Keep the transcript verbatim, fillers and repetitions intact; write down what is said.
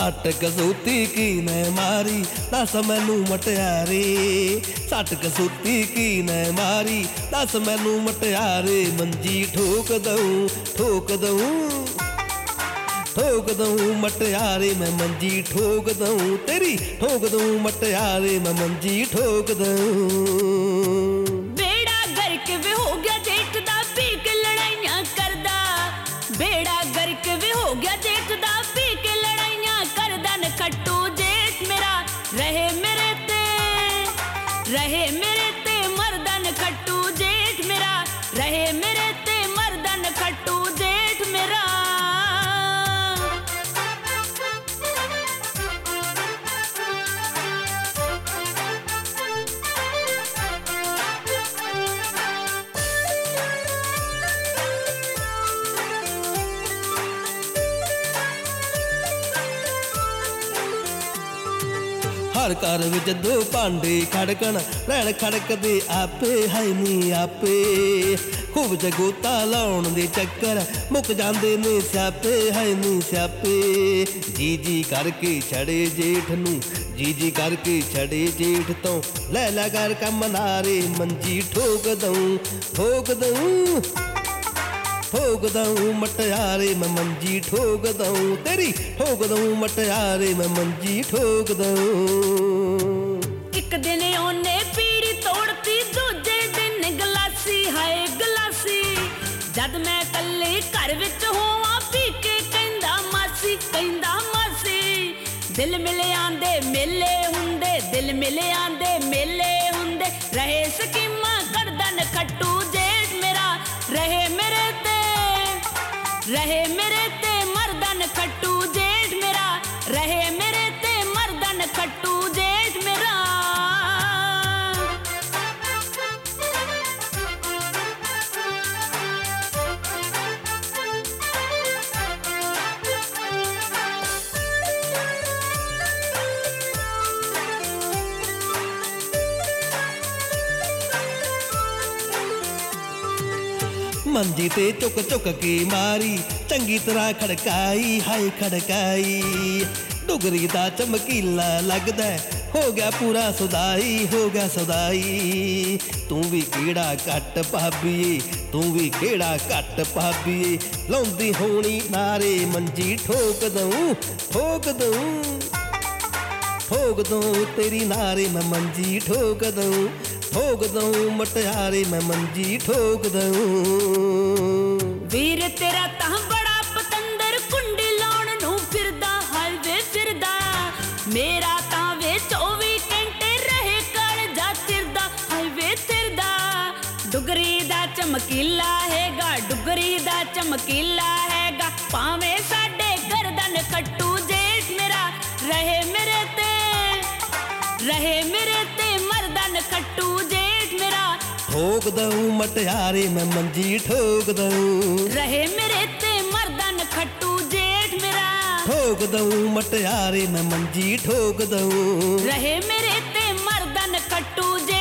सट कसूती की ने मारी दस मैनू मटियारे, सट कसूती की ने मारी दस मैनू मटियारे। मंजी ठोक दूं ठोक दूं ठोक दूं मटियारे, मैं मंजी ठोक दूं तेरी ठोक दूं मटियारे, मैं मंजी ठोक दूं। बेड़ा गर्क वे हो गया जेठ दा पी के लड़ाइयां करदा, बेड़ा गर्क वे हो गया जेठ दा पी के लड़ाइयां करदा। न खट्टू जेठ मेरा रहे मेरे ते, रहे मेरे ते मर्दन खट्टू जेठ मेरा रहे मेरे ते मर्दन खट्टू जेठ मेरा। हर घर विच दो भांडे खड़कन रैन खड़कदे आपे है नी आपे। खूब च गोता लाउण दे चक्कर मुक जांदे ने स्यापे है नी स्यापे। जी जी करके छड़े जेठ नूं जी जी करके छड़े जेठ तो लै लै कर कम नारे। मंजी ठोक दूं ठोक दूं ठोक दूं मटियारे, मैं मंजी ठोक दूं तेरी ठोक दूं मटियारे, मैं मंजी ठोक दूं। एक दिन ओने पीड़ी तोड़ती दूजे दिन गलासी हाय गलासी। जद मैं कल्ले घर विच होवां पी के कहंदा मासी कहंदा मासी। दिल मिले आंदे मेले हुंदे दिल मिले आंदे मेले हुंदे। रहे स्कीमां करदा न खट्टू जेठ मेरा रहे मेरे ते रहे मेरे ते मर्दन खट्टू जेठ मेरा रहे मेरे ते मर्दन खट्टू जेठ मेरा। मंजी ते चुक चुक के मारी चंगी तरह खड़काई हाय खड़काई। डुगरी दा चमकीला लगदा हो गया पूरा सुदाई हो गया सुदाई। तू भी केड़ा घट भाबीए तू भी केड़ा घट भाबीए लाउंदी होनी नारे। मंजी ठोक दूं ठोक दूं ठोक दूं तेरी नारे, मैं मंजी ठोक दूं ठोक दूं मटियारे, मैं मंजी ठोक दूं। वीर तेरा तां बड़ा पतंदर कुंडी लाउण नूं फिरदा हाय वे फिरदा। मेरा तां वे चौबी घंटे रहे कर जा तिरदा हाय वे तिरदा। डुगरी दा चमकीला हैगा डुगरी दा चमकीला हैगा। भावें साडे गर्दन खट्टू जेठ मेरा रहे मेरे ते रहे मेरे ते मर्दन खट्टू जेठ मेरा। ठोक दूं मटियारे, मैं मंजी ठोक दूं रहे मेरे ते मर्दन खट्टू जेठ मेरा। ठोक दूं मटियारे, मैं मंजी ठोक दूं रहे मेरे ते मर्दन खट्टू जेठ।